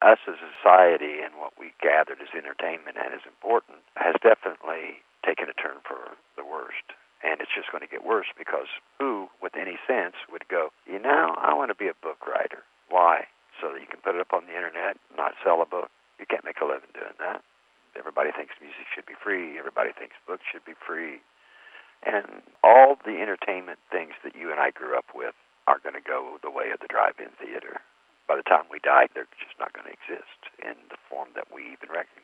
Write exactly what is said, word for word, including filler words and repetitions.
us as a society and what we gathered as entertainment and as important has definitely taken a turn for the worst. And it's just going to get worse because who, with any sense, would go, you know, I want to be a book writer. Why? So that you can put it up on the internet, not sell a book. You can't make a living doing that. Everybody thinks music should be free. Everybody thinks books should be free. And all the entertainment things that you and I grew up with are going to go the way of the drive-in theater. By the time we die, they're just not going to exist in the form that we even recognize.